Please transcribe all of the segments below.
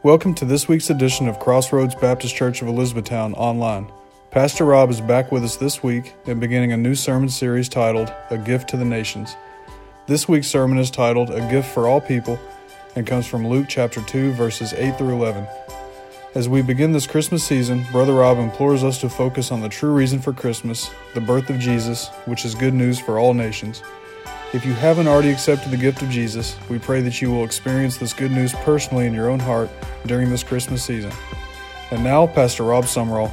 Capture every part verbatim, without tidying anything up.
Welcome to this week's edition of Crossroads Baptist Church of Elizabethtown online. Pastor Rob is back with us this week and beginning a new sermon series titled, A Gift to the Nations. This week's sermon is titled, A Gift for All People, and comes from Luke chapter two, verses eight through eleven. As we begin this Christmas season, Brother Rob implores us to focus on the true reason for Christmas, the birth of Jesus, which is good news for all nations. If you haven't already accepted the gift of Jesus, we pray that you will experience this good news personally in your own heart during this Christmas season. And now, Pastor Rob Sumrall.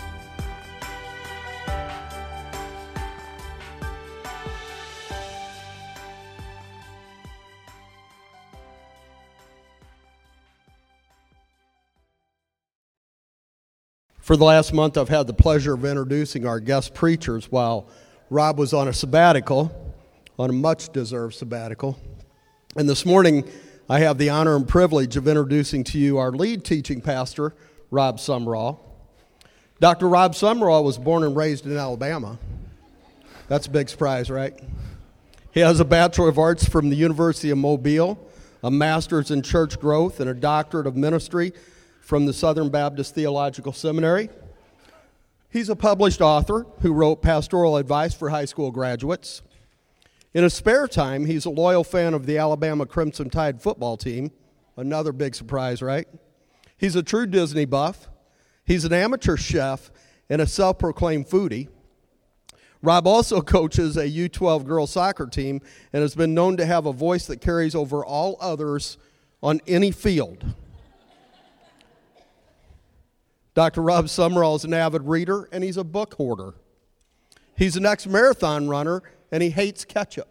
For the last month, I've had the pleasure of introducing our guest preachers while Rob was on a sabbatical, on a much-deserved sabbatical. And this morning, I have the honor and privilege of introducing to you our lead teaching pastor, Rob Sumrall. Doctor Rob Sumrall was born and raised in Alabama. That's a big surprise, right? He has a Bachelor of Arts from the University of Mobile, a Master's in Church Growth, and a Doctorate of Ministry from the Southern Baptist Theological Seminary. He's a published author who wrote pastoral advice for high school graduates. In his spare time, he's a loyal fan of the Alabama Crimson Tide football team. Another big surprise, right? He's a true Disney buff. He's an amateur chef and a self-proclaimed foodie. Rob also coaches a U twelve girls soccer team and has been known to have a voice that carries over all others on any field. Doctor Rob Sumrall is an avid reader, and he's a book hoarder. He's an ex-marathon runner, and he hates ketchup.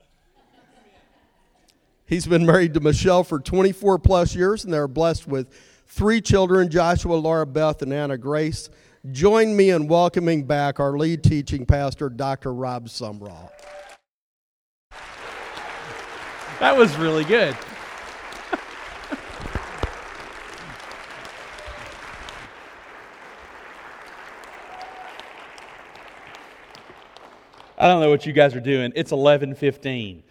He's been married to Michelle for twenty-four plus years, and they're blessed with three children, Joshua, Laura Beth, and Anna Grace. Join me in welcoming back our lead teaching pastor, Doctor Rob Sumrall. That was really good. I don't know what you guys are doing. It's eleven fifteen.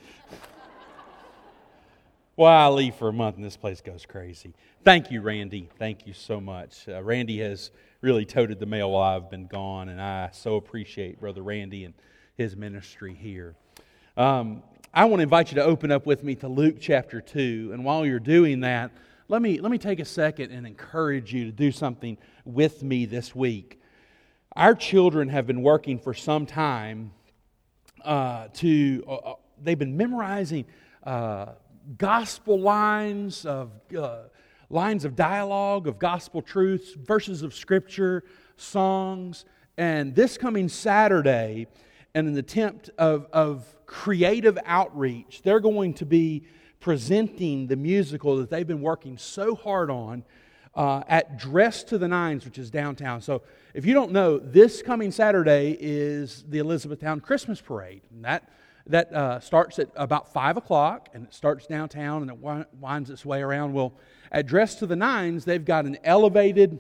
Well, I leave for a month and this place goes crazy. Thank you, Randy. Thank you so much. Uh, Randy has really toted the mail while I've been gone, and I so appreciate Brother Randy and his ministry here. Um, I want to invite you to open up with me to Luke chapter two, and while you're doing that, let me let me take a second and encourage you to do something with me this week. Our children have been working for some time Uh, to uh, they've been memorizing uh, gospel lines of uh, lines of dialogue of gospel truths, verses of scripture, songs, and this coming Saturday, in an attempt of, of creative outreach, they're going to be presenting the musical that they've been working so hard on uh, at Dressed to the Nines, which is downtown. So, if you don't know, this coming Saturday is the Elizabethtown Christmas Parade. And that that uh, starts at about five o'clock, and it starts downtown, and it winds its way around. Well, at Dressed to the Nines, they've got an elevated,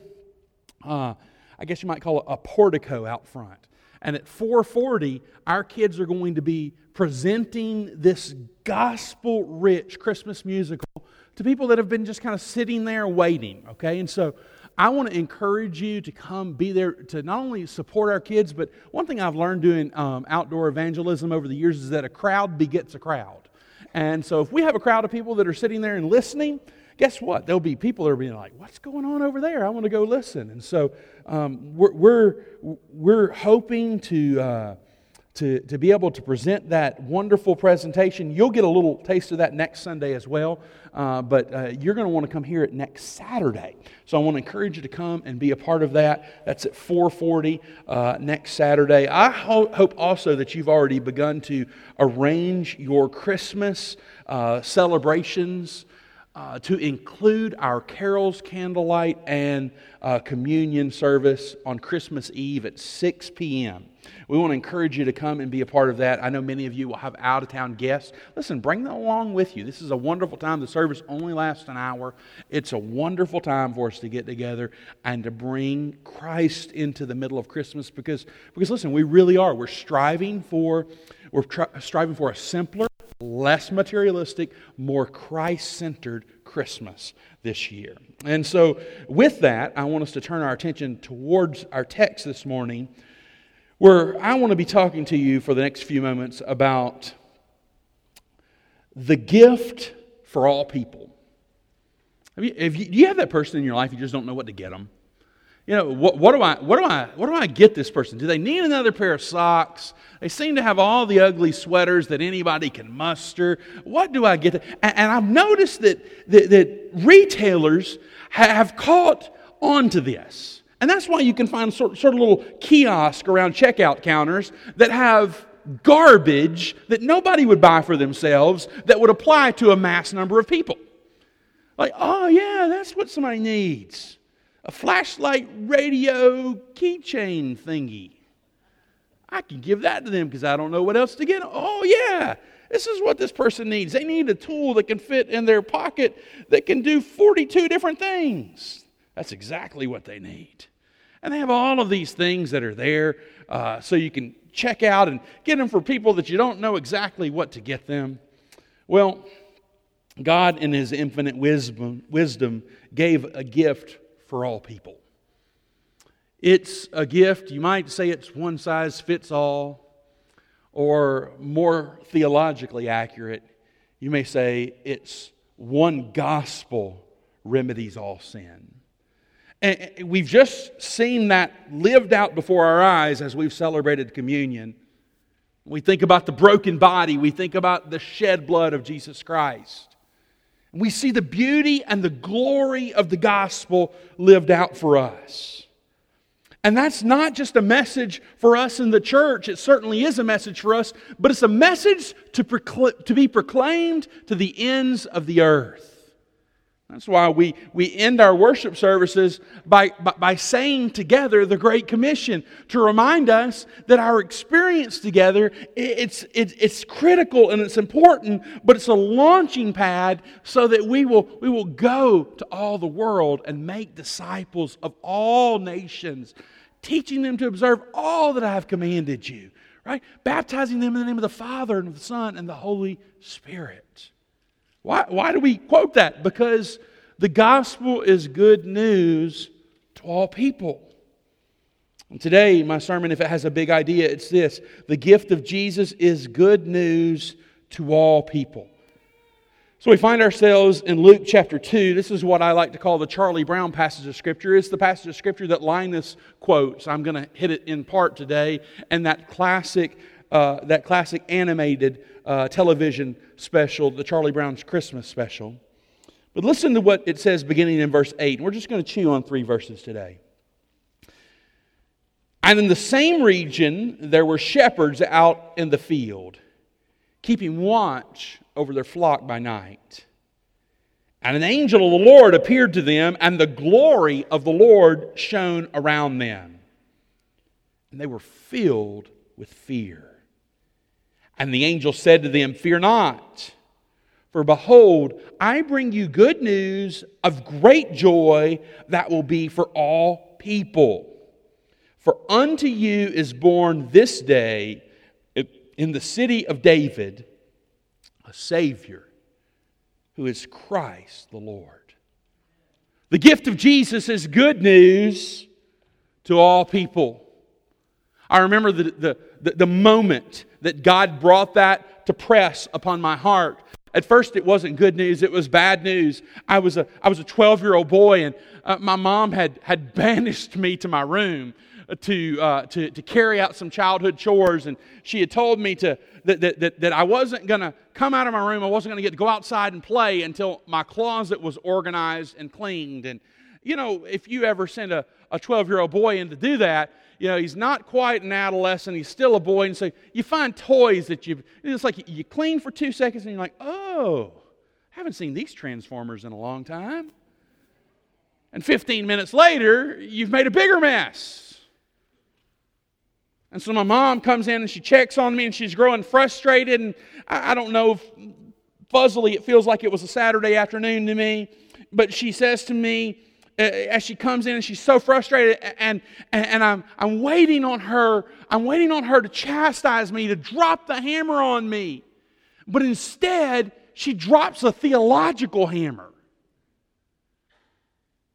uh, I guess you might call it a portico out front. And at four forty, our kids are going to be presenting this gospel-rich Christmas musical to people that have been just kind of sitting there waiting, okay? And so I want to encourage you to come be there to not only support our kids, but one thing I've learned doing um, outdoor evangelism over the years is that a crowd begets a crowd. And so if we have a crowd of people that are sitting there and listening, guess what? There'll be people that are being like, what's going on over there? I want to go listen. And so um, we're, we're, we're hoping to... Uh, To, to be able to present that wonderful presentation. You'll get a little taste of that next Sunday as well, uh, but uh, you're going to want to come hear it next Saturday. So I want to encourage you to come and be a part of that. That's at four forty uh, next Saturday. I ho- hope also that you've already begun to arrange your Christmas uh, celebrations uh, to include our carols, candlelight, and uh, communion service on Christmas Eve at six p.m. We want to encourage you to come and be a part of that. I know many of you will have out-of-town guests. Listen, bring them along with you. This is a wonderful time. The service only lasts an hour. It's a wonderful time for us to get together and to bring Christ into the middle of Christmas because, because listen, we really are. We're striving for, we're try, striving for a simpler, less materialistic, more Christ-centered Christmas. this year. And so with that, I want us to turn our attention towards our text this morning, where I want to be talking to you for the next few moments about the gift for all people. Have you, have you, do you have that person in your life you just don't know what to get them? You know, what, what do I, what do I, what do I get this person? Do they need another pair of socks? They seem to have all the ugly sweaters that anybody can muster. What do I get? To, and, and I've noticed that, that that retailers have caught on to this, and that's why you can find sort, sort of little kiosk around checkout counters that have garbage that nobody would buy for themselves that would apply to a mass number of people. Like, oh yeah, that's what somebody needs. A flashlight radio keychain thingy. I can give that to them because I don't know what else to get. Oh yeah, this is what this person needs. They need a tool that can fit in their pocket that can do forty-two different things. That's exactly what they need. And they have all of these things that are there uh, so you can check out and get them for people that you don't know exactly what to get them. Well, God in His infinite wisdom, wisdom gave a gift for all people. It's a gift, you might say it's one size fits all, or more theologically accurate, you may say it's one gospel remedies all sin. And we've just seen that lived out before our eyes as we've celebrated communion. We think about the broken body, we think about the shed blood of Jesus Christ. We see the beauty and the glory of the gospel lived out for us. And that's not just a message for us in the church. It certainly is a message for us, but it's a message to, procl- to be proclaimed to the ends of the earth. That's why we, we end our worship services by, by, by saying together the Great Commission, to remind us that our experience together, it's, it, it's critical and it's important, but it's a launching pad so that we will, we will go to all the world and make disciples of all nations, teaching them to observe all that I have commanded you, right? Baptizing them in the name of the Father and of the Son and the Holy Spirit. Why, why do we quote that? Because the gospel is good news to all people. And today, my sermon, if it has a big idea, it's this: the gift of Jesus is good news to all people. So we find ourselves in Luke chapter two. This is what I like to call the Charlie Brown passage of Scripture. It's the passage of Scripture that Linus quotes. I'm going to hit it in part today. And that classic, uh, that classic animated uh, television special, the Charlie Brown's Christmas special. But listen to what it says beginning in verse eight. And we're just going to chew on three verses today. And in the same region there were shepherds out in the field, keeping watch over their flock by night. And an angel of the Lord appeared to them, and the glory of the Lord shone around them. And they were filled with fear. And the angel said to them, "Fear not, for behold, I bring you good news of great joy that will be for all people. For unto you is born this day in the city of David a Savior, who is Christ the Lord." The gift of Jesus is good news to all people. I remember the, the, the, the moment that God brought that to press upon my heart. At first it wasn't good news, it was bad news. I was a I was a twelve-year-old boy, and uh, my mom had, had banished me to my room to, uh, to to carry out some childhood chores, and she had told me to that, that, that, that I wasn't going to come out of my room, I wasn't going to get to go outside and play until my closet was organized and cleaned. And you know, if you ever send a, a twelve-year-old boy in to do that, you know, he's not quite an adolescent, he's still a boy, and so you find toys that you, it's like you clean for two seconds and you're like, oh, I haven't seen these Transformers in a long time. And fifteen minutes later, you've made a bigger mess. And so my mom comes in and she checks on me and she's growing frustrated, and I, I don't know, if fuzzily it feels like it was a Saturday afternoon to me, but she says to me, as she comes in and she's so frustrated, and, and, and I'm, I'm waiting on her, I'm waiting on her to chastise me, to drop the hammer on me. But instead, she drops a theological hammer.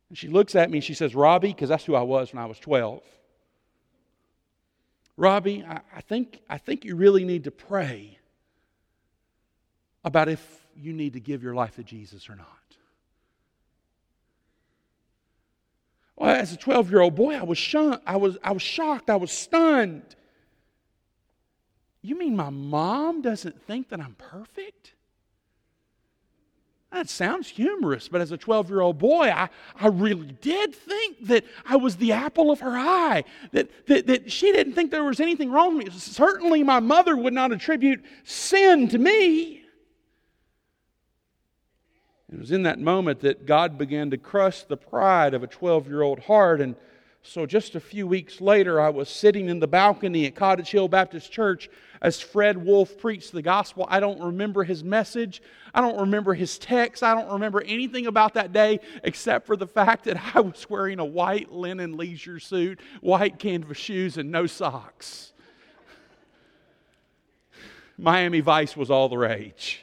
And she looks at me and she says, Robbie, because that's who I was when I was twelve. Robbie, I, I think I think you really need to pray about if you need to give your life to Jesus or not. Well, as a twelve-year-old boy, I was shunned, I was I was shocked, I was stunned. You mean my mom doesn't think that I'm perfect? That sounds humorous, but as a twelve-year-old boy, I, I really did think that I was the apple of her eye, that, that, that she didn't think there was anything wrong with me. Certainly my mother would not attribute sin to me. It was in that moment that God began to crush the pride of a twelve-year-old heart. And so just a few weeks later, I was sitting in the balcony at Cottage Hill Baptist Church as Fred Wolf preached the gospel. I don't remember his message. I don't remember his text. I don't remember anything about that day except for the fact that I was wearing a white linen leisure suit, white canvas shoes, and no socks. Miami Vice was all the rage.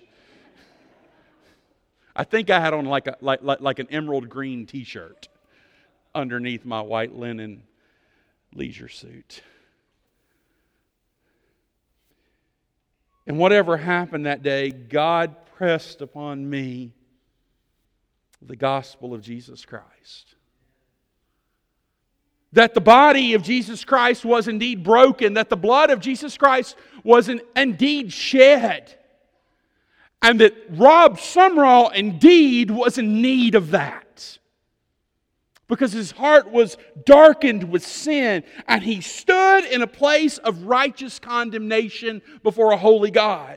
I think I had on like a like, like, like an emerald green t-shirt underneath my white linen leisure suit. And whatever happened that day, God pressed upon me the gospel of Jesus Christ. That the body of Jesus Christ was indeed broken, that the blood of Jesus Christ was indeed shed, and that Rob Sumrall indeed was in need of that. Because his heart was darkened with sin, and he stood in a place of righteous condemnation before a holy God.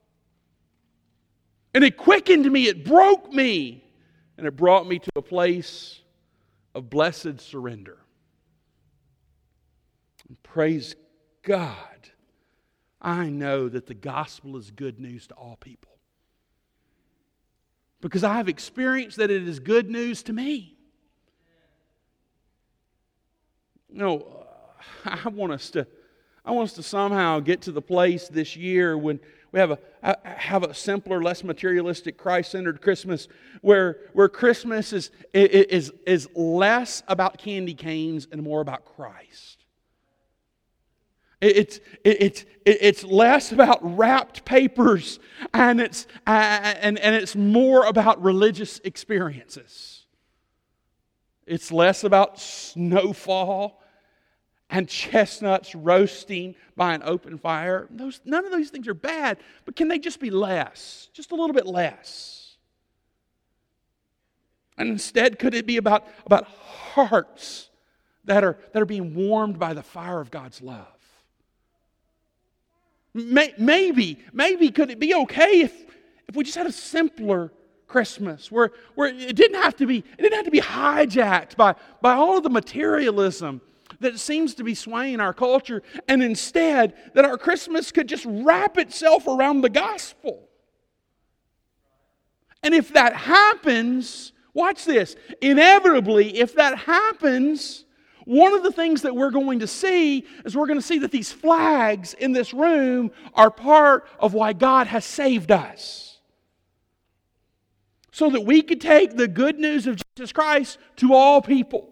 And it quickened me, it broke me, and it brought me to a place of blessed surrender. And praise God, I know that the gospel is good news to all people. Because I have experienced that it is good news to me. You know, I want us to, I want us to somehow get to the place this year when we have a have a simpler, less materialistic, Christ-centered Christmas, where where Christmas is is is less about candy canes and more about Christ. It's it's it's less about wrapped papers and it's and and it's more about religious experiences. It's less about snowfall and chestnuts roasting by an open fire. Those, none of those things are bad, but can they just be less? Just a little bit less. And instead, could it be about, about hearts that are, that are being warmed by the fire of God's love? May, maybe, maybe could it be okay if, if we just had a simpler Christmas, where, where it didn't have to be, it didn't have to be hijacked by, by all of the materialism that seems to be swaying our culture, and instead that our Christmas could just wrap itself around the gospel. And if that happens, watch this, inevitably, if that happens, one of the things that we're going to see is we're going to see that these flags in this room are part of why God has saved us. So that we could take the good news of Jesus Christ to all people.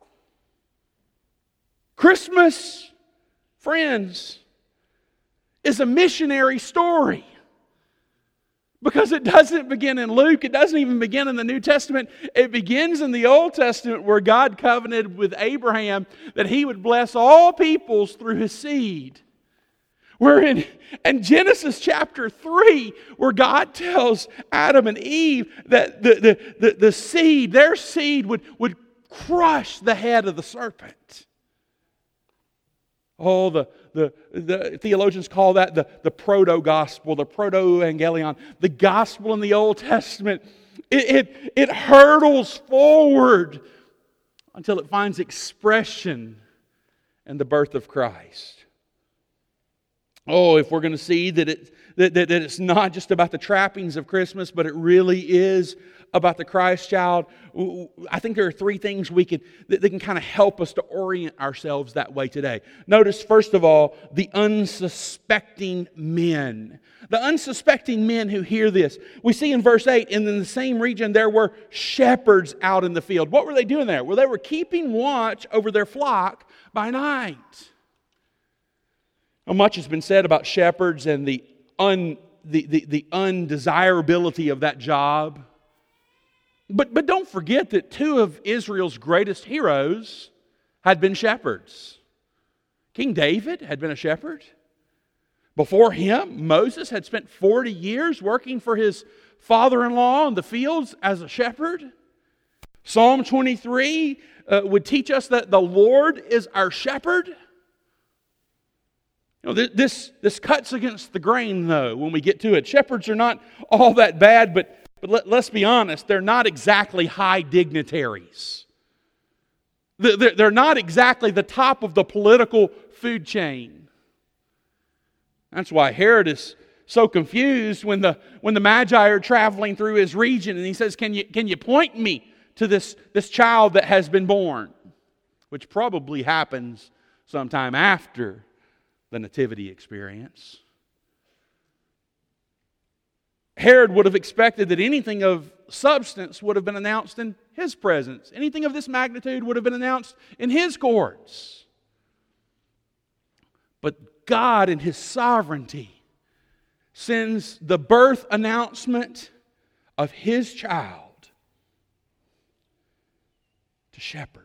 Christmas, friends, is a missionary story. Because it doesn't begin in Luke, it doesn't even begin in the New Testament. It begins in the Old Testament where God covenanted with Abraham that He would bless all peoples through his seed. We're in, in Genesis chapter three, where God tells Adam and Eve that the, the, the, the seed, their seed would, would crush the head of the serpent. Oh, the, the, the theologians call that the, the proto-gospel, the proto-evangelion. The gospel in the Old Testament, it, it, it hurtles forward until it finds expression in the birth of Christ. Oh, if we're going to see that, it, that, that, that it's not just about the trappings of Christmas, but it really is about the Christ child, I think there are three things we can, that, that can kind of help us to orient ourselves that way today. Notice, first of all, the unsuspecting men. The unsuspecting men who hear this. We see in verse eight, and in the same region there were shepherds out in the field. What were they doing there? Well, they were keeping watch over their flock by night. Well, much has been said about shepherds and the, un, the, the, the undesirability of that job. But, but don't forget that two of Israel's greatest heroes had been shepherds. King David had been a shepherd. Before him, Moses had spent forty years working for his father-in-law in the fields as a shepherd. Psalm twenty-three uh, would teach us that the Lord is our shepherd. You know, this, this cuts against the grain, though, when we get to it. Shepherds are not all that bad, but, but let, let's be honest, they're not exactly high dignitaries. They're, they're not exactly the top of the political food chain. That's why Herod is so confused when the, when the Magi are traveling through his region, and he says, can you, can you point me to this, this child that has been born? Which probably happens sometime after the nativity experience. Herod would have expected that anything of substance would have been announced in his presence. Anything of this magnitude would have been announced in his courts. But God in His sovereignty sends the birth announcement of His child to shepherds.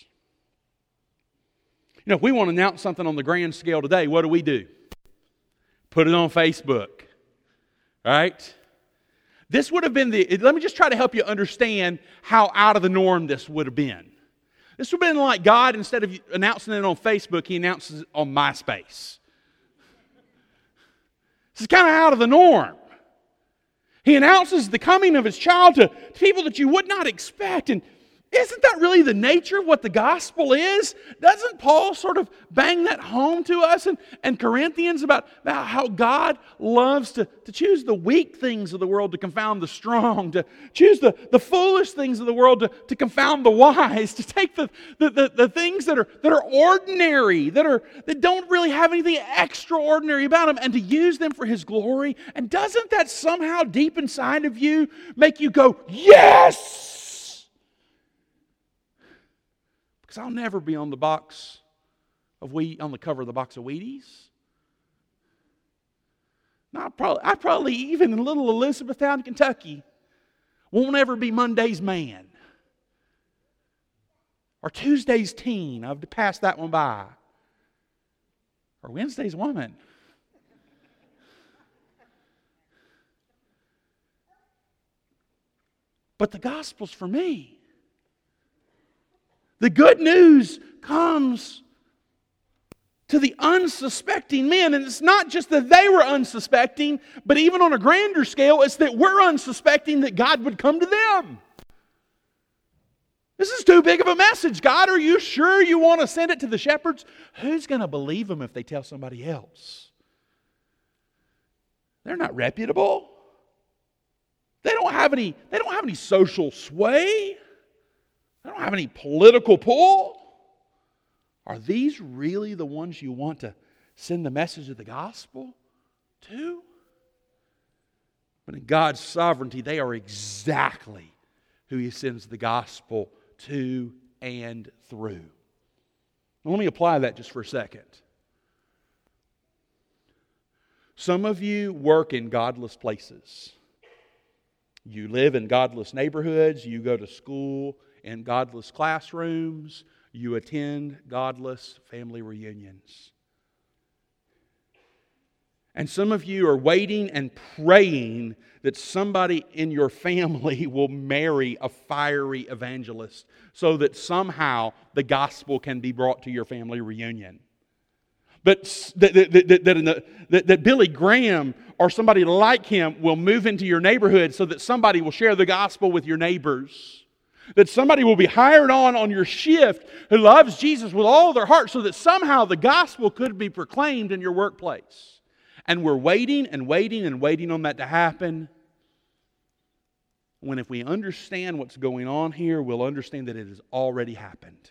You know, if we want to announce something on the grand scale today, what do we do? Put it on Facebook, right? This would have been the, let me just try to help you understand how out of the norm this would have been. This would have been like God, instead of announcing it on Facebook, He announces it on MySpace. This is kind of out of the norm. He announces the coming of His child to people that you would not expect. And isn't that really the nature of what the gospel is? Doesn't Paul sort of bang that home to us in, in Corinthians about, about how God loves to, to choose the weak things of the world to confound the strong, to choose the, the foolish things of the world to, to confound the wise, to take the, the, the, the things that are, that are ordinary, that, are, that don't really have anything extraordinary about them, and to use them for His glory? And doesn't that somehow deep inside of you make you go, yes! Because I'll never be on the box of wheat, on the cover of the box of Wheaties. No, I probably, I probably even in little Elizabethtown, Kentucky, won't ever be Monday's man. Or Tuesday's teen. I've passed that one by. Or Wednesday's woman. But the gospel's for me. The good news comes to the unsuspecting men. And it's not just that they were unsuspecting, but even on a grander scale, it's that we're unsuspecting that God would come to them. This is too big of a message. God, are you sure you want to send it to the shepherds? Who's going to believe them if they tell somebody else? They're not reputable. They don't have any, they don't have any social sway. They don't have any political pull. Are these really the ones you want to send the message of the gospel to? But in God's sovereignty, they are exactly who He sends the gospel to and through. Now, let me apply that just for a second. Some of you work in godless places. You live in godless neighborhoods. You go to school in godless classrooms. You attend godless family reunions. And some of you are waiting and praying that somebody in your family will marry a fiery evangelist so that somehow the gospel can be brought to your family reunion. But that, that, that, that, the, that, that Billy Graham or somebody like him will move into your neighborhood so that somebody will share the gospel with your neighbors. That somebody will be hired on on your shift who loves Jesus with all their heart so that somehow the gospel could be proclaimed in your workplace. And we're waiting and waiting and waiting on that to happen. When if we understand what's going on here, we'll understand that it has already happened.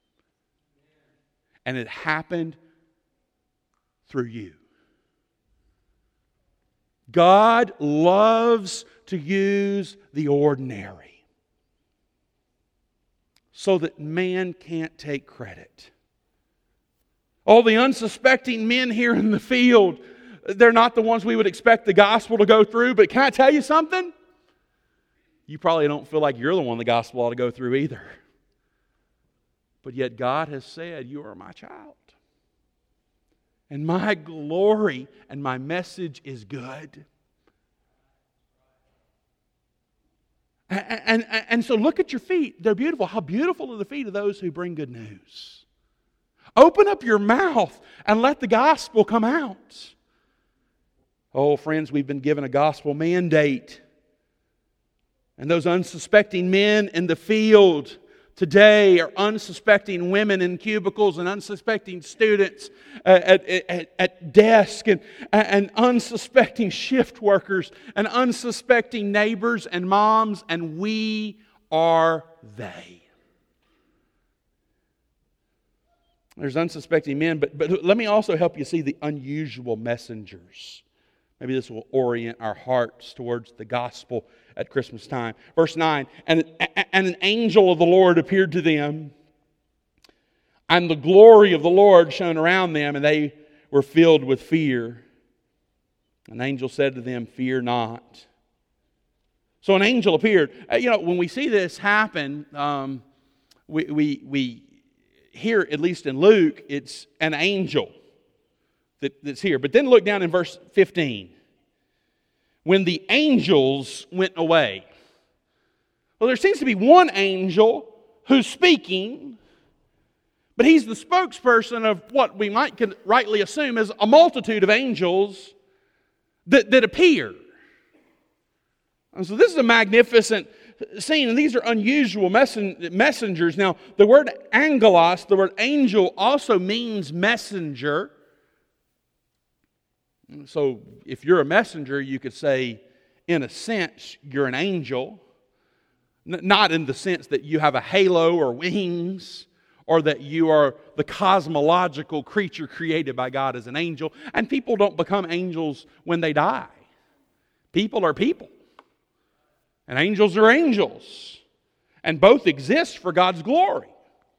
And it happened through you. God loves to use the ordinary so that man can't take credit. All the unsuspecting men here in the field, they're not the ones we would expect the gospel to go through, but can I tell you something? You probably don't feel like you're the one the gospel ought to go through either. But yet God has said, you are my child. And my glory and my message is good. And, and, and so look at your feet. They're beautiful. How beautiful are the feet of those who bring good news. Open up your mouth and let the gospel come out. Oh, friends, we've been given a gospel mandate. And those unsuspecting men in the field today are unsuspecting women in cubicles and unsuspecting students at, at, at desk and, and unsuspecting shift workers and unsuspecting neighbors and moms, and we are they. There's unsuspecting men, but, but let me also help you see the unusual messengers. Maybe this will orient our hearts towards the gospel at Christmas time. Verse nine, and, and an angel of the Lord appeared to them, and the glory of the Lord shone around them, and they were filled with fear. An angel said to them, fear not. So an angel appeared. You know, when we see this happen, um, we, we, we hear, at least in Luke, it's an angel that, that's here. But then look down in verse fifteen. When the angels went away. Well, there seems to be one angel who's speaking, but he's the spokesperson of what we might rightly assume is a multitude of angels that, that appear. And so this is a magnificent scene, and these are unusual messen- messengers. Now, the word angelos, the word angel, also means messenger. So if you're a messenger, you could say, in a sense, you're an angel. N- not in the sense that you have a halo or wings, or that you are the cosmological creature created by God as an angel. And people don't become angels when they die. People are people. And angels are angels. And both exist for God's glory.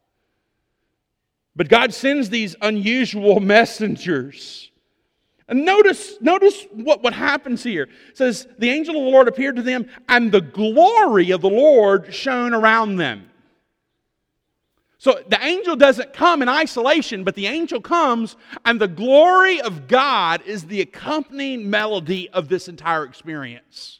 But God sends these unusual messengers. And notice, notice what, what happens here. It says, the angel of the Lord appeared to them, and the glory of the Lord shone around them. So the angel doesn't come in isolation, but the angel comes, and the glory of God is the accompanying melody of this entire experience.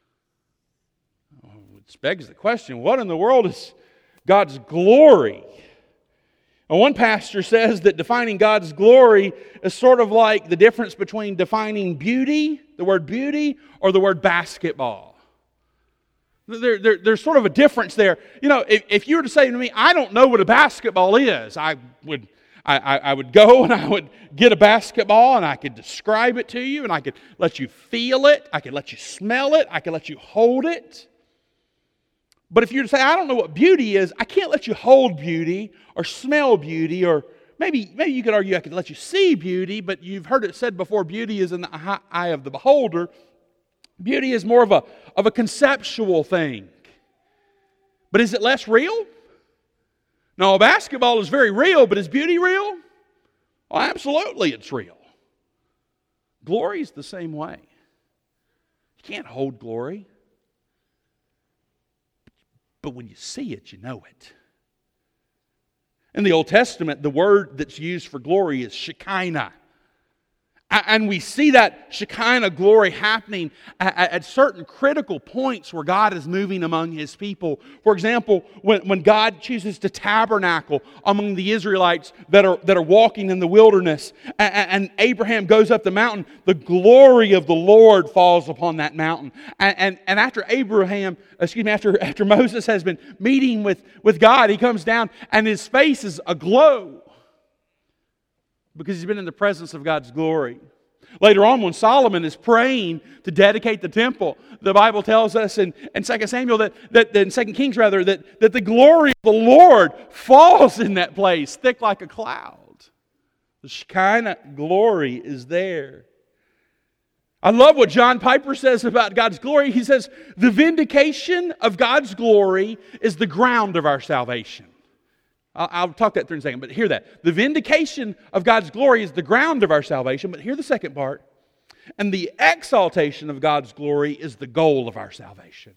Which begs the question, what in the world is God's glory? And one pastor says that defining God's glory is sort of like the difference between defining beauty, the word beauty, or the word basketball. There, there, there's sort of a difference there. You know, if, if you were to say to me, I don't know what a basketball is, I would, I, I, I would go and I would get a basketball and I could describe it to you and I could let you feel it, I could let you smell it, I could let you hold it. But if you were to say, I don't know what beauty is, I can't let you hold beauty or smell beauty, or maybe maybe you could argue I could let you see beauty, but you've heard it said before, beauty is in the eye of the beholder. Beauty is more of a, of a conceptual thing. But is it less real? No, basketball is very real, but is beauty real? Well, absolutely it's real. Glory is the same way. You can't hold glory. But when you see it, you know it. In the Old Testament, the word that's used for glory is Shekinah. And we see that Shekinah glory happening at certain critical points where God is moving among His people. For example, when, when God chooses to tabernacle among the Israelites that are, that are walking in the wilderness, and, and Abraham goes up the mountain, the glory of the Lord falls upon that mountain. And, and, and after Abraham, excuse me, after, after Moses has been meeting with, with God, he comes down and his face is aglow, because he's been in the presence of God's glory. Later on, when Solomon is praying to dedicate the temple, the Bible tells us in, in Second Samuel, that, that, that in Second Kings rather, that, that the glory of the Lord falls in that place, thick like a cloud. The Shekinah glory is there. I love what John Piper says about God's glory. He says, the vindication of God's glory is the ground of our salvation. I'll, I'll talk that through in a second, but hear that. The vindication of God's glory is the ground of our salvation, but hear the second part. And the exaltation of God's glory is the goal of our salvation.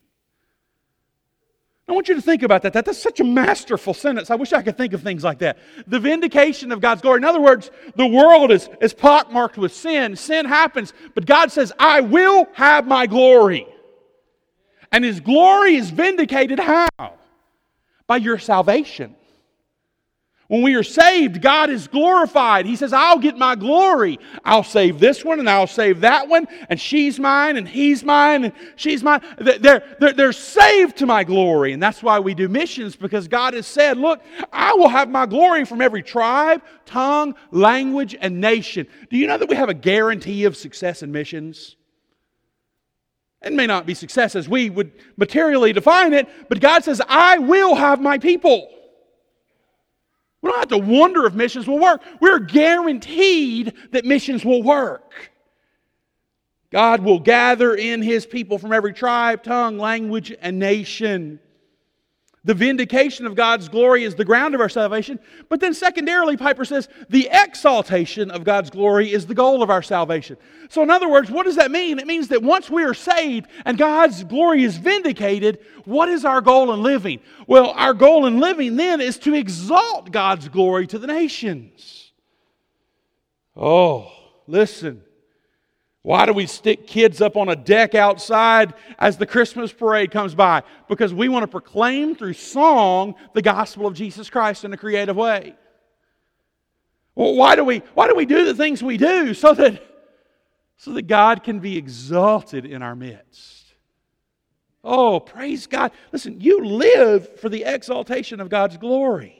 I want you to think about that. that. That's such a masterful sentence. I wish I could think of things like that. The vindication of God's glory. In other words, the world is, is pockmarked with sin. Sin happens, but God says, I will have my glory. And His glory is vindicated how? By your salvation. When we are saved, God is glorified. He says, I'll get my glory. I'll save this one and I'll save that one. And she's mine and he's mine and she's mine. They're, they're, they're saved to my glory. And that's why we do missions, because God has said, look, I will have my glory from every tribe, tongue, language, and nation. Do you know that we have a guarantee of success in missions? It may not be success as we would materially define it, but God says, I will have my people. We don't have to wonder if missions will work. We're guaranteed that missions will work. God will gather in His people from every tribe, tongue, language, and nation. The vindication of God's glory is the ground of our salvation. But then secondarily, Piper says, the exaltation of God's glory is the goal of our salvation. So in other words, what does that mean? It means that once we are saved and God's glory is vindicated, what is our goal in living? Well, our goal in living then is to exalt God's glory to the nations. Oh, listen. Why do we stick kids up on a deck outside as the Christmas parade comes by? Because we want to proclaim through song the gospel of Jesus Christ in a creative way. Well, why do we, why do we do the things we do? So that, so that God can be exalted in our midst. Oh, praise God. Listen, you live for the exaltation of God's glory.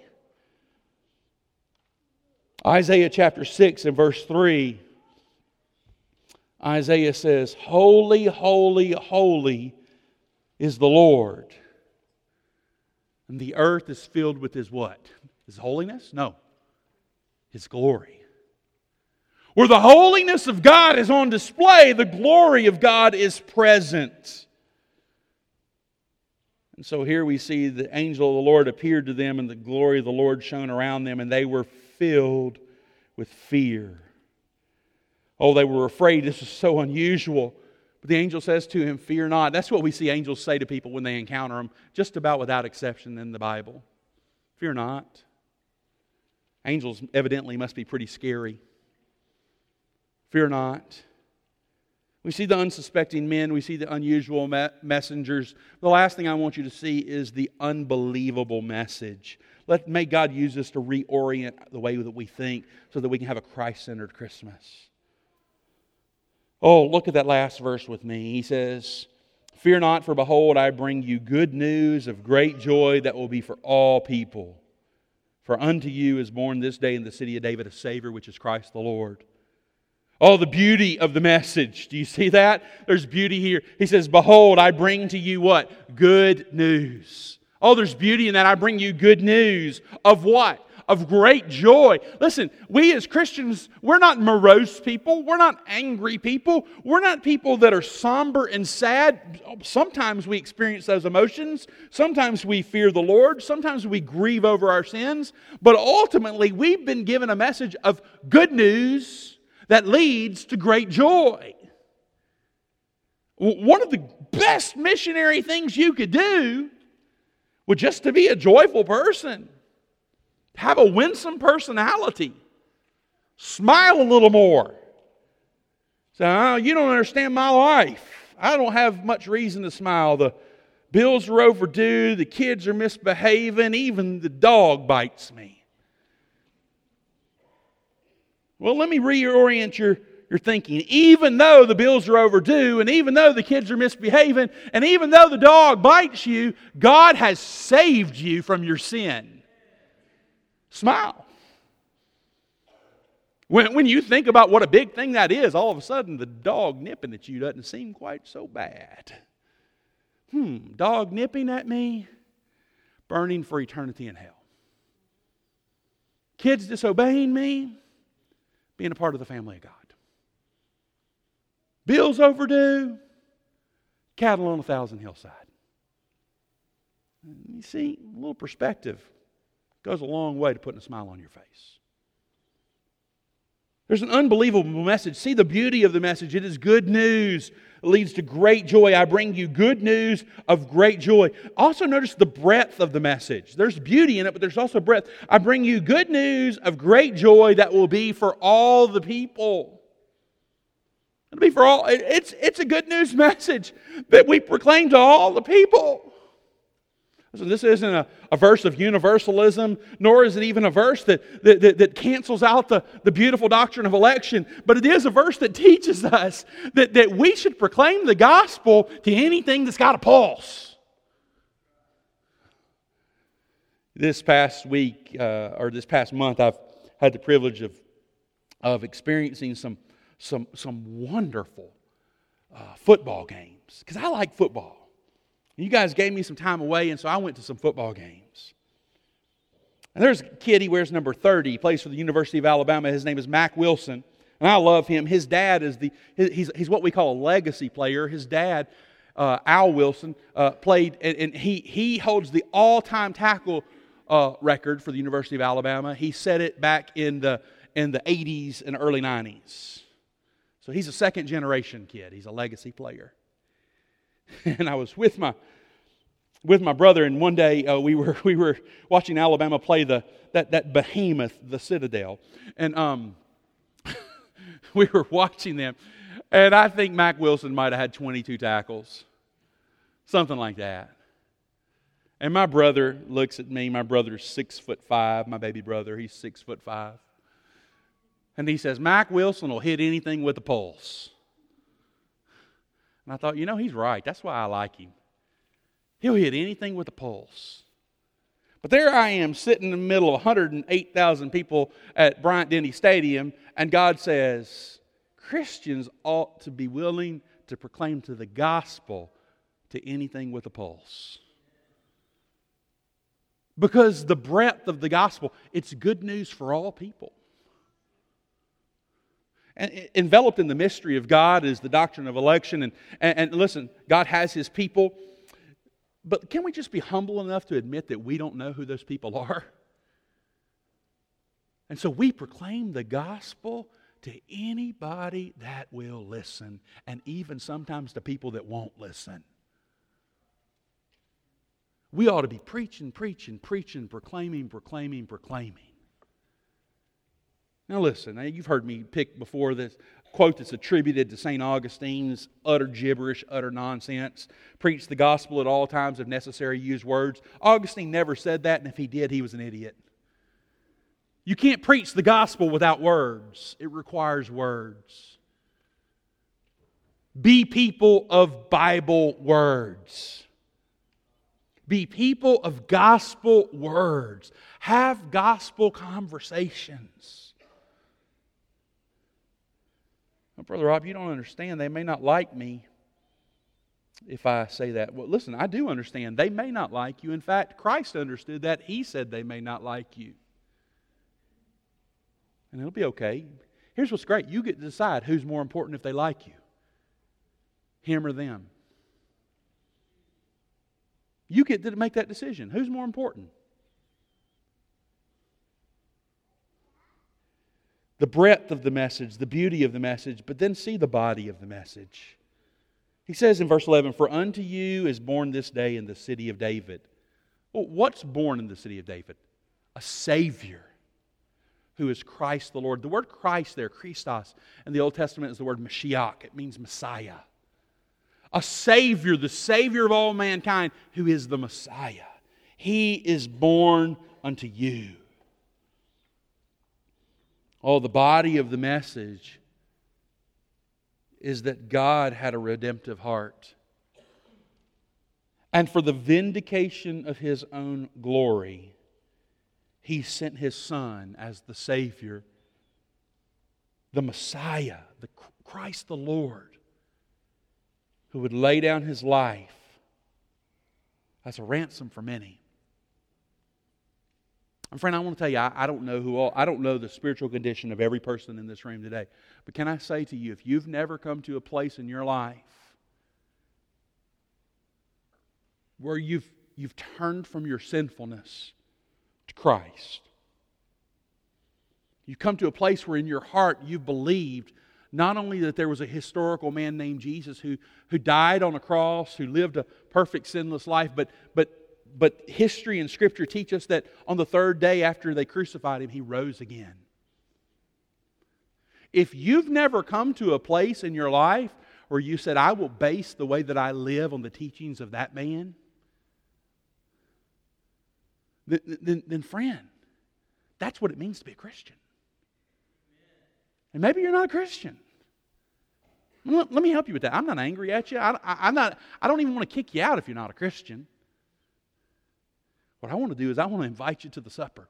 Isaiah chapter six and verse three. Isaiah says, holy, holy, holy is the Lord. And the earth is filled with His what? His holiness? No. His glory. Where the holiness of God is on display, the glory of God is present. And so here we see the angel of the Lord appeared to them, and the glory of the Lord shone around them, and they were filled with fear. Oh, they were afraid. This is so unusual. But the angel says to him, fear not. That's what we see angels say to people when they encounter them, just about without exception in the Bible. Fear not. Angels evidently must be pretty scary. Fear not. We see the unsuspecting men. We see the unusual me- messengers. The last thing I want you to see is the unbelievable message. Let, may God use this to reorient the way that we think so that we can have a Christ-centered Christmas. Oh, look at that last verse with me. He says, fear not, for behold, I bring you good news of great joy that will be for all people. For unto you is born this day in the city of David a Savior, which is Christ the Lord. Oh, the beauty of the message. Do you see that? There's beauty here. He says, behold, I bring to you what? Good news. Oh, there's beauty in that. I bring you good news of what? Of great joy. Listen, we as Christians, we're not morose people. We're not angry people. We're not people that are somber and sad. Sometimes we experience those emotions. Sometimes we fear the Lord. Sometimes we grieve over our sins. But ultimately, we've been given a message of good news that leads to great joy. One of the best missionary things you could do would just to be a joyful person. Have a winsome personality. Smile a little more. Say, oh, you don't understand my life. I don't have much reason to smile. The bills are overdue. The kids are misbehaving. Even the dog bites me. Well, let me reorient your, your thinking. Even though the bills are overdue, and even though the kids are misbehaving, and even though the dog bites you, God has saved you from your sin. Smile. When, when you think about what a big thing that is, all of a sudden the dog nipping at you doesn't seem quite so bad. Hmm, dog nipping at me, burning for eternity in hell. Kids disobeying me, being a part of the family of God. Bills overdue, cattle on a thousand hillside. You see, a little perspective goes a long way to putting a smile on your face. There's an unbelievable message. See the beauty of the message. It is good news. It leads to great joy. I bring you good news of great joy. Also notice the breadth of the message. There's beauty in it, but there's also breadth. I bring you good news of great joy that will be for all the people. It'll be for all. It's, it's a good news message that we proclaim to all the people. So this isn't a, a verse of universalism, nor is it even a verse that, that, that, that cancels out the, the beautiful doctrine of election, but it is a verse that teaches us that, that we should proclaim the gospel to anything that's got a pulse. This past week, uh, or this past month, I've had the privilege of, of experiencing some, some, some wonderful uh, football games, because I like football. You guys gave me some time away, and so I went to some football games. And there's a kid, he wears number thirty. He plays for the University of Alabama. His name is Mack Wilson, and I love him. His dad is the, he's, he's what we call a legacy player. His dad, uh, Al Wilson, uh, played, and, and he, he holds the all-time tackle uh, record for the University of Alabama. He set it back in the, in the eighties and early nineties. So he's a second-generation kid. He's a legacy player. And I was with my with my brother, and one day uh, we were we were watching Alabama play the that that behemoth, the Citadel, and um, we were watching them, and I think Mack Wilson might have had twenty-two tackles, something like that. And my brother looks at me. My brother's six foot five. My baby brother, he's six foot five, and he says, "Mack Wilson will hit anything with a pulse." And I thought, you know, he's right. That's why I like him. He'll hit anything with a pulse. But there I am sitting in the middle of one hundred eight thousand people at Bryant-Denny Stadium, and God says, Christians ought to be willing to proclaim to the gospel to anything with a pulse. Because the breadth of the gospel, it's good news for all people. And enveloped in the mystery of God is the doctrine of election. And, and, and listen, God has His people. But can we just be humble enough to admit that we don't know who those people are? And so we proclaim the gospel to anybody that will listen. And even sometimes to people that won't listen. We ought to be preaching, preaching, preaching, proclaiming, proclaiming, proclaiming. Now listen, you've heard me pick before this quote that's attributed to Saint Augustine's utter gibberish, utter nonsense. Preach the gospel at all times, if necessary, use words. Augustine never said that, and if he did, he was an idiot. You can't preach the gospel without words. It requires words. Be people of Bible words. Be people of gospel words. Have gospel conversations. Well, Brother Rob, you don't understand. They may not like me if I say that. Well, listen, I do understand. They may not like you. In fact, Christ understood that. He said they may not like you. And it'll be okay. Here's what's great. You get to decide who's more important if they like you. Him or them. You get to make that decision. Who's more important? The breadth of the message, the beauty of the message, but then see the body of the message. He says in verse eleven, "For unto you is born this day in the city of David." Well, what's born in the city of David? A Savior who is Christ the Lord. The word Christ there, Christos, in the Old Testament is the word Mashiach. It means Messiah. A Savior, the Savior of all mankind, who is the Messiah. He is born unto you. Oh, the body of the message is that God had a redemptive heart. And for the vindication of His own glory, He sent His Son as the Savior the Messiah, the Christ the Lord, who would lay down His life as a ransom for many. And friend, I want to tell you, I, I don't know who all, I don't know the spiritual condition of every person in this room today. But can I say to you, if you've never come to a place in your life where you've you've turned from your sinfulness to Christ, you've come to a place where in your heart you've believed not only that there was a historical man named Jesus who, who died on a cross, who lived a perfect sinless life, but but But history and Scripture teach us that on the third day after they crucified Him, He rose again. If you've never come to a place in your life where you said, I will base the way that I live on the teachings of that man, then, then, then friend, that's what it means to be a Christian. And maybe you're not a Christian. Let, let me help you with that. I'm not angry at you. I, I, I'm not, I don't even want to kick you out if you're not a Christian. What I want to do is I want to invite you to the supper.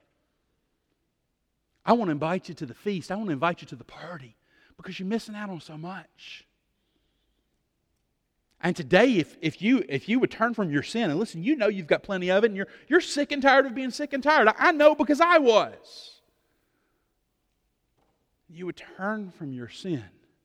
I want to invite you to the feast. I want to invite you to the party because you're missing out on so much. And today, if, if you if you would turn from your sin, and listen, you know you've got plenty of it, and you're, you're sick and tired of being sick and tired. I, I know because I was. You would turn from your sin.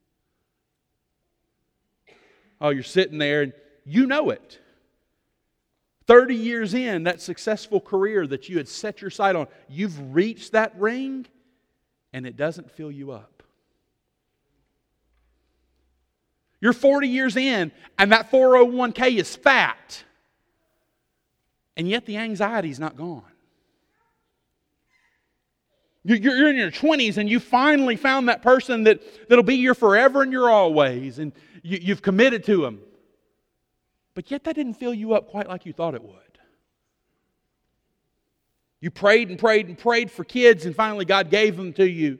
Oh, you're sitting there and you know it. thirty years in, that successful career that you had set your sight on, you've reached that ring and it doesn't fill you up. You're forty years in and that four oh one k is fat. And yet the anxiety's not gone. You're in your twenties and you finally found that person that, that'll be your forever and your always. And you, you've committed to them. But yet that didn't fill you up quite like you thought it would. You prayed and prayed and prayed for kids and finally God gave them to you.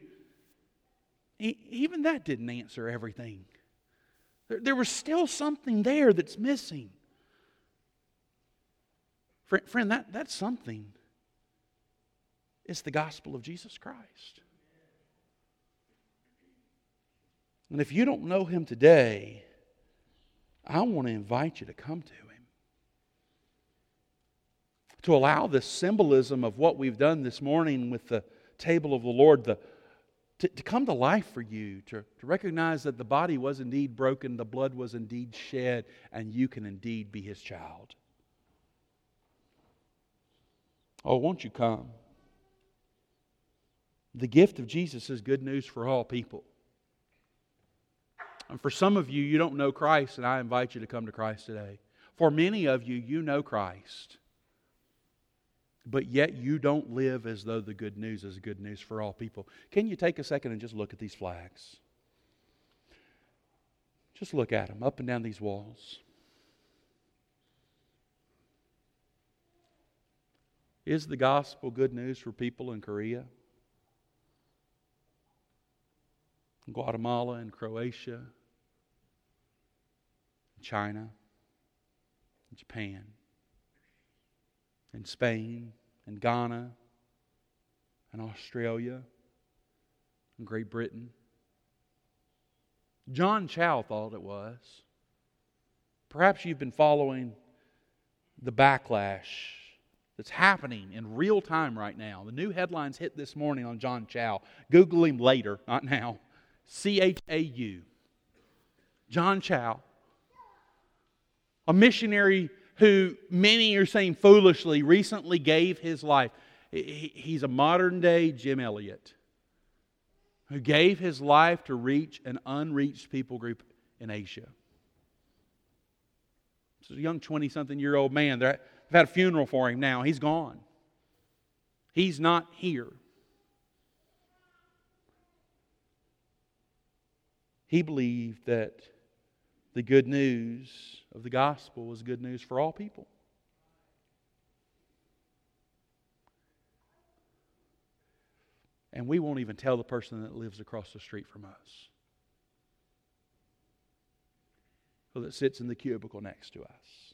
Even that didn't answer everything. There was still something there that's missing. Friend, that, that's something. It's the gospel of Jesus Christ. And if you don't know Him today, I want to invite you to come to Him. To allow this symbolism of what we've done this morning with the table of the Lord, the, to, to come to life for you, to, to recognize that the body was indeed broken, the blood was indeed shed, and you can indeed be His child. Oh, won't you come? The gift of Jesus is good news for all people. And for some of you, you don't know Christ, and I invite you to come to Christ today. For many of you, you know Christ, but yet you don't live as though the good news is good news for all people. Can you take a second and just look at these flags? Just look at them, up and down these walls. Is the gospel good news for people in Korea, Guatemala and Croatia, China, Japan, and Spain, and Ghana, and Australia, and Great Britain? John Chow thought it was. Perhaps you've been following the backlash that's happening in real time right now. The new headlines hit this morning on John Chow. Google him later, not now. C H A U. John Chow. A missionary who many are saying foolishly recently gave his life. He's a modern day Jim Elliot who gave his life to reach an unreached people group in Asia. This is a young twenty-something-year-old man. They've had a funeral for him now. He's gone. He's not here. He believed that the good news of the gospel was good news for all people. And we won't even tell the person that lives across the street from us, or that sits in the cubicle next to us,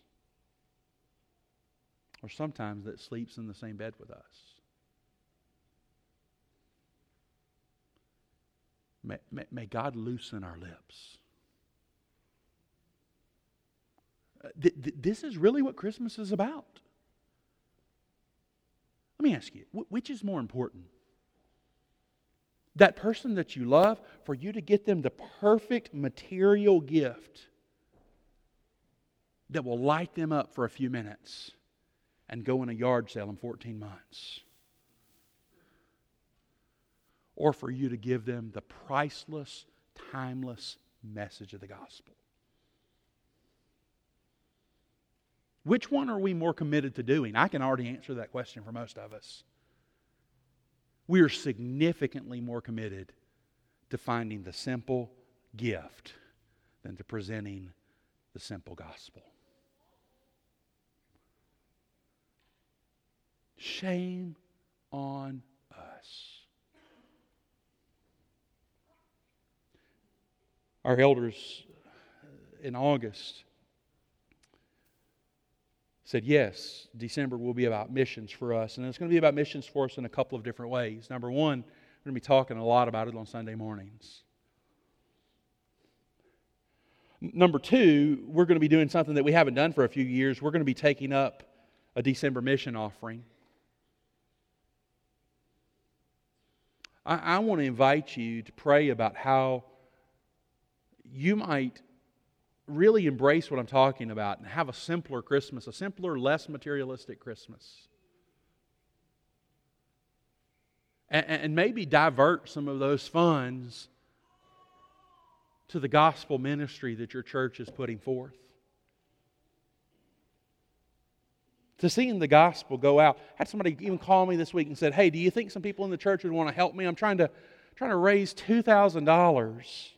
or sometimes that sleeps in the same bed with us. May, may, may God loosen our lips. Uh, th- th- this is really what Christmas is about. Let me ask you, wh- which is more important? That person that you love, for you to get them the perfect material gift that will light them up for a few minutes and go in a yard sale in fourteen months. Or for you to give them the priceless, timeless message of the gospel. Which one are we more committed to doing? I can already answer that question for most of us. We are significantly more committed to finding the simple gift than to presenting the simple gospel. Shame on us. Our elders in August said, yes, December will be about missions for us. And it's going to be about missions for us in a couple of different ways. Number one, we're going to be talking a lot about it on Sunday mornings. Number two, we're going to be doing something that we haven't done for a few years. We're going to be taking up a December mission offering. I, I want to invite you to pray about how you might really embrace what I'm talking about and have a simpler Christmas, a simpler, less materialistic Christmas. And, and maybe divert some of those funds to the gospel ministry that your church is putting forth. To seeing the gospel go out. I had somebody even call me this week and said, hey, do you think some people in the church would want to help me? I'm trying to, trying to raise two thousand dollars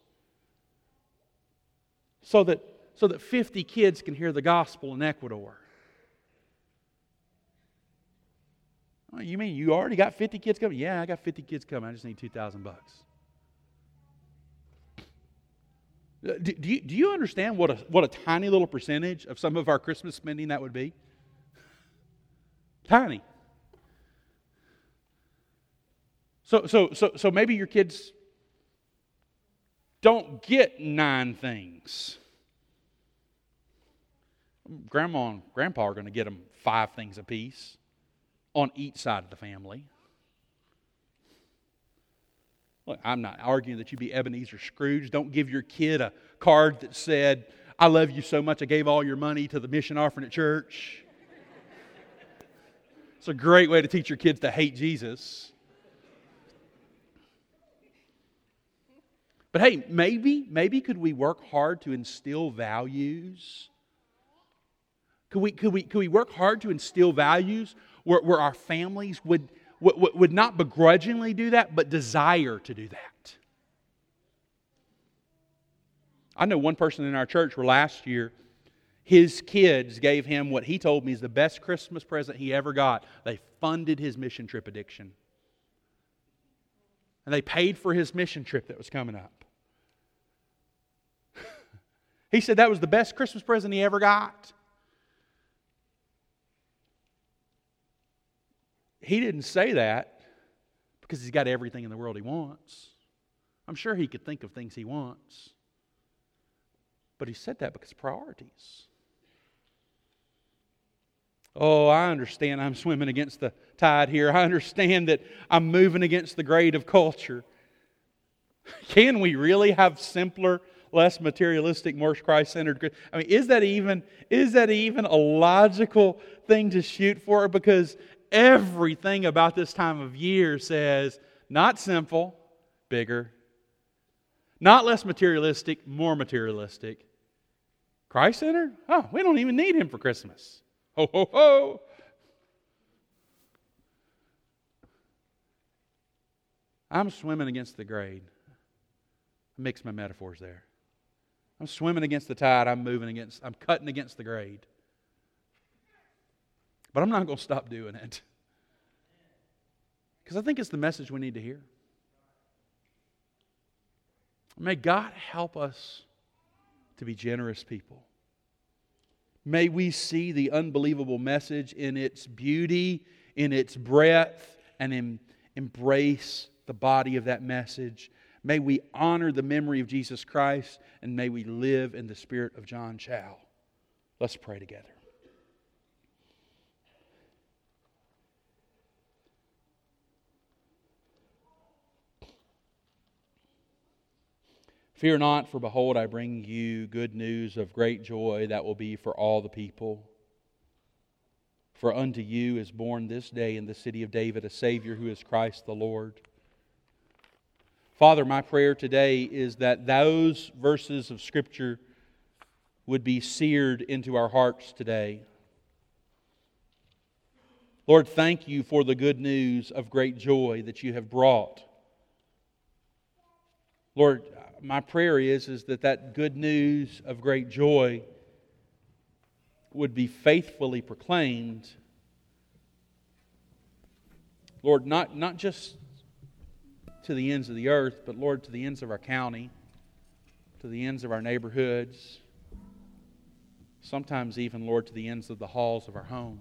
so that, so that fifty kids can hear the gospel in Ecuador. Oh, you mean you already got fifty kids coming? Yeah, I got fifty kids coming. I just need two thousand bucks. Do, do, you, do you understand what a, what a tiny little percentage of some of our Christmas spending that would be? Tiny. So, so, so, so maybe your kids don't get nine things. Grandma and Grandpa are going to get them five things apiece on each side of the family. Look, I'm not arguing that you be Ebenezer Scrooge. Don't give your kid a card that said, I love you so much I gave all your money to the mission offering at church. It's a great way to teach your kids to hate Jesus. But hey, maybe, maybe could we work hard to instill values? Could we, could we, could we work hard to instill values where, where our families would, would, would not begrudgingly do that, but desire to do that? I know one person in our church where last year, his kids gave him what he told me is the best Christmas present he ever got. They funded his mission trip addiction. And they paid for his mission trip that was coming up. He said that was the best Christmas present he ever got. He didn't say that because he's got everything in the world he wants. I'm sure he could think of things he wants. But he said that because of priorities. Oh, I understand I'm swimming against the tide here. I understand that I'm moving against the grade of culture. Can we really have simpler, less materialistic, more Christ-centered? I mean, is that even, is that even a logical thing to shoot for? Because everything about this time of year says, not simple, bigger. Not less materialistic, more materialistic. Christ-centered? Oh, we don't even need Him for Christmas. Ho, ho, ho! I'm swimming against the grade. I mix my metaphors there. I'm swimming against the tide. I'm moving against, I'm cutting against the grade. But I'm not going to stop doing it. Because I think it's the message we need to hear. May God help us to be generous people. May we see the unbelievable message in its beauty, in its breadth, and in, embrace the body of that message. May we honor the memory of Jesus Christ, and may we live in the spirit of John Chow. Let's pray together. Fear not, for behold, I bring you good news of great joy that will be for all the people. For unto you is born this day in the city of David a Savior who is Christ the Lord. Father, my prayer today is that those verses of Scripture would be seared into our hearts today. Lord, thank you for the good news of great joy that you have brought. Lord, my prayer is, is that that good news of great joy would be faithfully proclaimed. Lord, not, not just to the ends of the earth, but Lord, to the ends of our county, to the ends of our neighborhoods, sometimes even, Lord, to the ends of the halls of our home.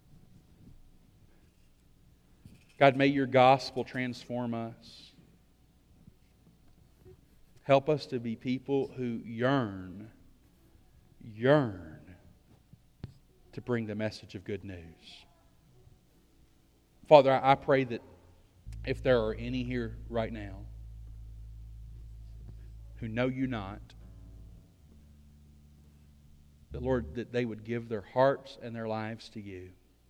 God, may your gospel transform us. Help us to be people who yearn, yearn to bring the message of good news. Father, I pray that if there are any here right now who know you not, that, Lord, that they would give their hearts and their lives to you.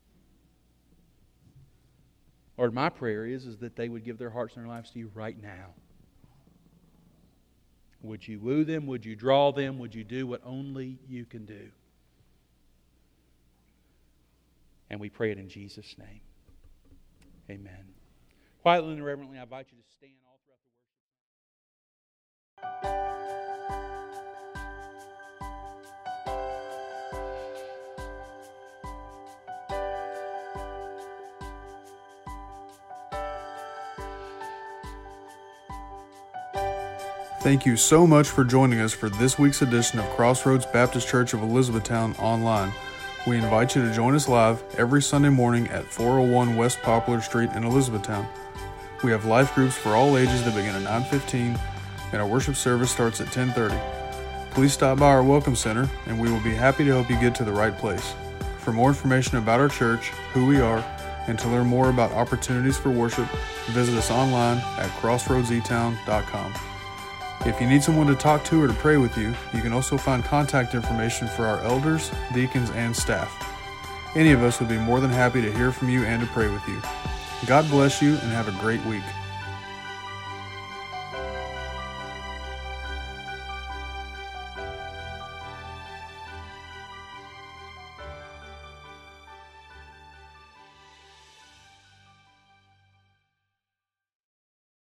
Lord, my prayer is, is that they would give their hearts and their lives to you right now. Would you woo them? Would you draw them? Would you do what only you can do? And we pray it in Jesus' name. Amen. Quietly and reverently, I invite you to stand all throughout the worship. Thank you so much for joining us for this week's edition of Crossroads Baptist Church of Elizabethtown online. We invite you to join us live every Sunday morning at four oh one West Poplar Street in Elizabethtown. We have life groups for all ages that begin at nine fifteen, and our worship service starts at ten thirty. Please stop by our Welcome Center, and we will be happy to help you get to the right place. For more information about our church, who we are, and to learn more about opportunities for worship, visit us online at crossroads e town dot com. If you need someone to talk to or to pray with you, you can also find contact information for our elders, deacons, and staff. Any of us would be more than happy to hear from you and to pray with you. God bless you and have a great week.